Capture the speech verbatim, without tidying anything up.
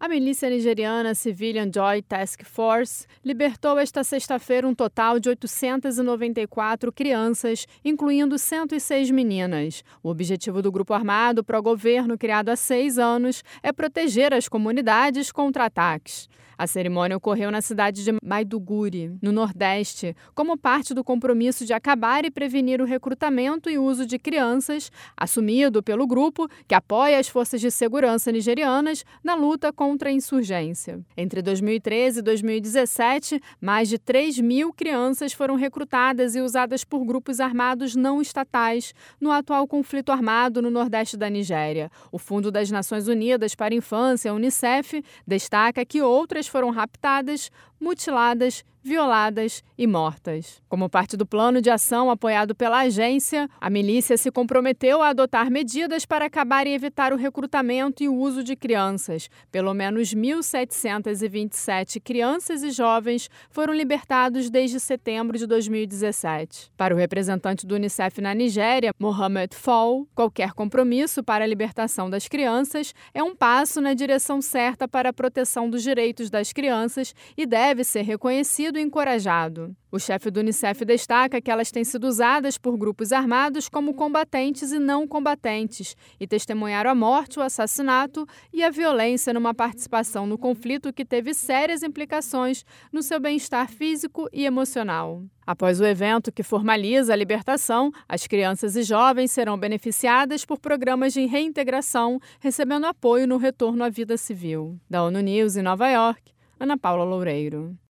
A milícia nigeriana Civilian Joint Task Force libertou esta sexta-feira um total de oitocentas e noventa e quatro crianças, incluindo cento e seis meninas. O objetivo do grupo armado pró-governo, criado há seis anos, é proteger as comunidades contra ataques. A cerimônia ocorreu na cidade de Maiduguri, no Nordeste, como parte do compromisso de acabar e prevenir o recrutamento e uso de crianças, assumido pelo grupo que apoia as forças de segurança nigerianas na luta contra a insurgência. Entre dois mil e treze e dois mil e dezessete, mais de três mil crianças foram recrutadas e usadas por grupos armados não estatais no atual conflito armado no Nordeste da Nigéria. O Fundo das Nações Unidas para a Infância, Unicef, destaca que outras foram raptadas, mutiladas, violadas e mortas. Como parte do plano de ação apoiado pela agência, a milícia se comprometeu a adotar medidas para acabar e evitar o recrutamento e o uso de crianças. Pelo menos mil setecentas e vinte e sete crianças e jovens foram libertados desde setembro de dois mil e dezessete. Para o representante do Unicef na Nigéria, Mohamed Fall, qualquer compromisso para a libertação das crianças é um passo na direção certa para a proteção dos direitos das crianças e deve ser reconhecido e encorajado. O chefe do Unicef destaca que elas têm sido usadas por grupos armados como combatentes e não combatentes e testemunharam a morte, o assassinato e a violência numa participação no conflito que teve sérias implicações no seu bem-estar físico e emocional. Após o evento que formaliza a libertação, as crianças e jovens serão beneficiadas por programas de reintegração, recebendo apoio no retorno à vida civil. Da ONU News em Nova York, Ana Paula Loureiro.